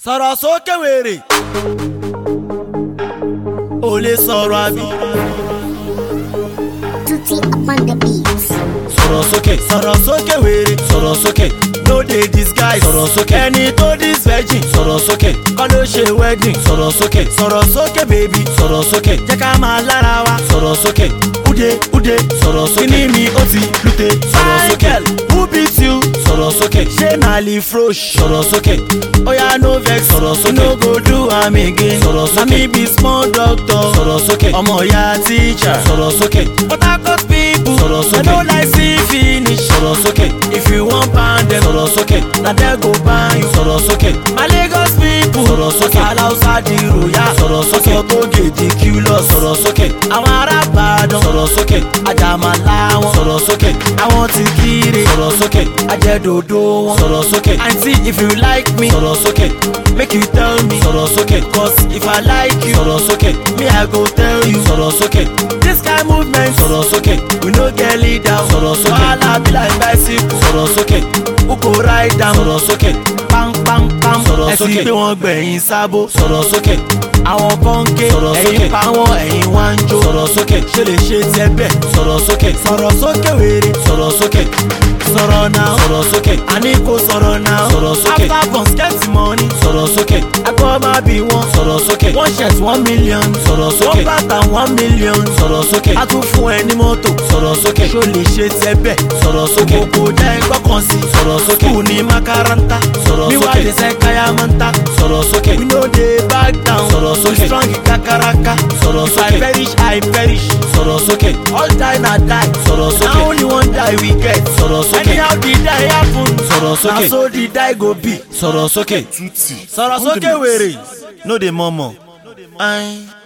sọ̀rọ̀ sókè wèrè ó lè sọ̀rọ̀ àbí. Tutti upon the beats. sọ̀rọ̀ sókè wèrè sọ̀rọ̀ sókè no dey disguise sọ̀rọ̀ sókè ẹni tó dis virgin sọ̀rọ̀ sókè kọ́ ló ṣe wedding sọ̀rọ̀ sókè baby sọ̀rọ̀ sókè jẹ́ ká máa lára wa sọ̀rọ̀ sókè ude sọ̀rọ̀ sókè kíní mi ó ti lute sọ̀rọ̀ sókè who beat you sọ̀rọ̀ sókè ṣé na lifrosh sọ̀rọ̀ sókè oya no vex sọ̀rọ̀ sókè no go do am again sọ̀rọ̀ sókè na me be small doctor sọ̀rọ̀ sókè ọmọ ya teacher sọ̀rọ̀ sókè Port Harcourt people sọ̀rọ̀ sókè I no like see finish sọ̀rọ̀ sókè if you wan pound dem sọ̀rọ̀ sókè na dem go buy you sọ̀rọ̀ sókè my Lagos people sọ̀rọ̀ sókè alausa di royal sọ̀rọ̀ sókè sọ́tògè di culus sọ̀rọ̀ sókè àwọn ará Ìbàdàn sọ̀rọ̀ sókè àjàmàlà wọn sọ̀rọ̀ sókè àwọn ti kiri sọ̀rọ̀ sókè àjẹdòdò wọn sọ̀rọ̀ sókè aunty if you like me sọ̀rọ̀ sókè make you tell me sọ̀rọ̀ sókè cause if I like you sọ̀rọ̀ sókè me I go tell you sọ̀rọ̀ sókè this kind movement sọ̀rọ̀ sókè we no get leader sọ̀rọ̀ sókè wahala be like bicycle sọ̀rọ̀ sókè who go ride am sọ̀rọ̀ sókè pam sọ̀rọ̀ sókè ẹ̀sìn pé wọ́n gbẹ̀yìn sábó sọ̀rọ̀ sókè àwọn kan ké ẹ̀yìn pa wọ́n ẹ̀yìn wá ń jó sọ̀rọ̀ sókè ṣe lè ṣe tiẹ̀ bẹ́ẹ̀ sọ̀rọ̀ sókè wèrè sọ̀rọ̀ sókè sọ̀rọ̀ náà sọ̀rọ̀ sókè àní kò sọ̀rọ̀ náà sọ̀rọ̀ sókè after bus get money sọ̀rọ̀ sókè agbọ́ máa bí wọn sọ̀rọ̀ sókè one shirt 1 million sọ̀rọ̀ sókè one bàtà 1 million sọ̀rọ̀ sókè a tún fún ẹ ní mọ́tò sọ̀rọ̀ sókè ṣó lè ṣe tiẹ̀ bẹ́ẹ̀ sọ̀rọ̀ sókè kò dá ẹ gbọ́kàn sí sọ̀rọ̀ sókè kù ní makaranta sọ̀rọ̀ sókè níwájú ẹsẹ̀ kayamanta sọ̀rọ̀ sókè we no dey back down sọ̀rọ̀ sókè strong kakaraka sọ̀rọ̀ sókè if I perish I perish sọ̀rọ̀ sókè all die na die sọ̀rọ̀ sókè na only one die we get sọ̀rọ̀ sókè anyhow the die happen sọ̀rọ̀ sókè na so the die go be sọ̀rọ̀ sókè sọ̀rọ̀ sókè wèrè no dey murmur.